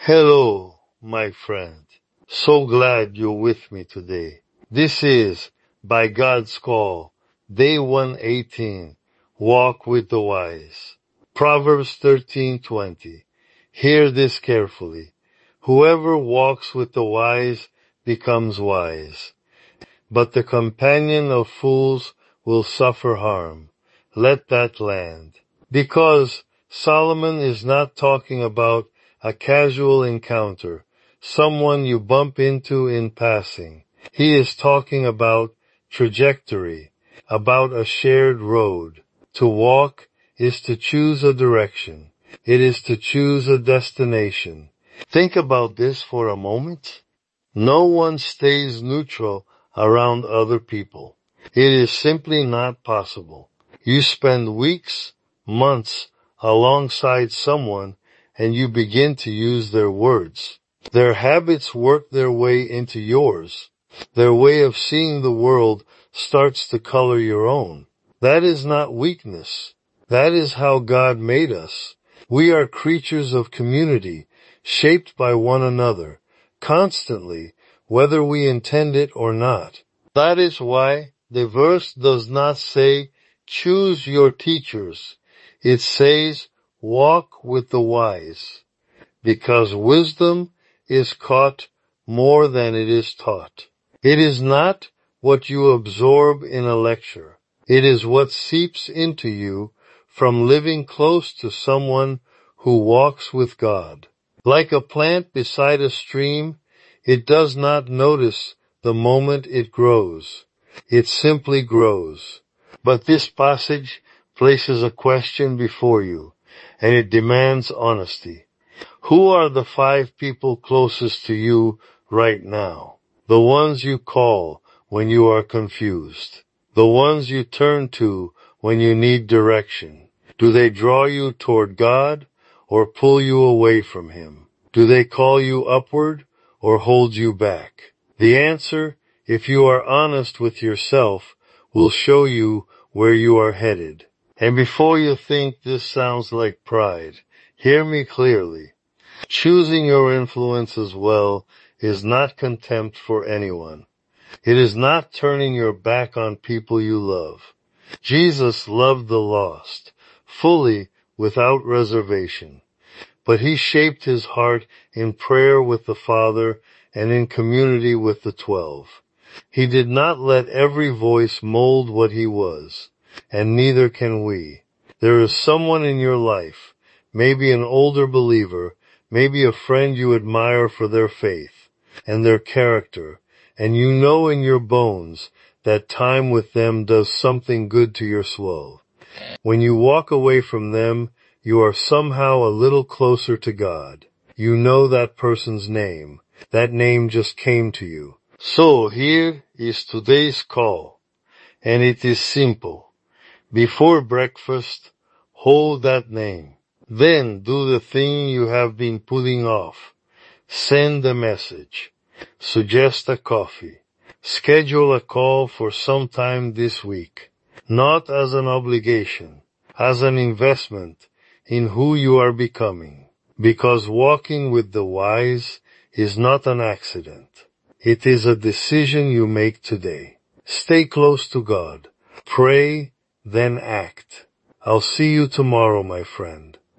Hello, my friend. So glad you're with me today. This is, by God's call, Day 118, Walk with the Wise. Proverbs 13:20. Hear this carefully. Whoever walks with the wise becomes wise, but the companion of fools will suffer harm. Let that land. Because Solomon is not talking about a casual encounter, someone you bump into in passing. He is talking about trajectory, about a shared road. To walk is to choose a direction. It is to choose a destination. Think about this for a moment. No one stays neutral around other people. It is simply not possible. You spend weeks, months alongside someone and you begin to use their words. Their habits work their way into yours. Their way of seeing the world starts to color your own. That is not weakness. That is how God made us. We are creatures of community, shaped by one another, constantly, whether we intend it or not. That is why the verse does not say, choose your teachers. It says, walk with the wise, because wisdom is caught more than it is taught. It is not what you absorb in a lecture. It is what seeps into you from living close to someone who walks with God. Like a plant beside a stream, it does not notice the moment it grows. It simply grows. But this passage places a question before you, and it demands honesty. Who are the 5 people closest to you right now? The ones you call when you are confused. The ones you turn to when you need direction. Do they draw you toward God or pull you away from Him? Do they call you upward or hold you back? The answer, if you are honest with yourself, will show you where you are headed. And before you think this sounds like pride, hear me clearly. Choosing your influences well is not contempt for anyone. It is not turning your back on people you love. Jesus loved the lost, fully, without reservation. But He shaped His heart in prayer with the Father and in community with the 12. He did not let every voice mold what He was, and neither can we. There is someone in your life, maybe an older believer, maybe a friend you admire for their faith and their character, and you know in your bones that time with them does something good to your soul. When you walk away from them, you are somehow a little closer to God. You know that person's name. That name just came to you. So here is today's call, and it is simple. Before breakfast, hold that name. Then do the thing you have been putting off. Send a message. Suggest a coffee. Schedule a call for some time this week. Not as an obligation, as an investment in who you are becoming. Because walking with the wise is not an accident. It is a decision you make today. Stay close to God. Pray, then act. I'll see you tomorrow, my friend.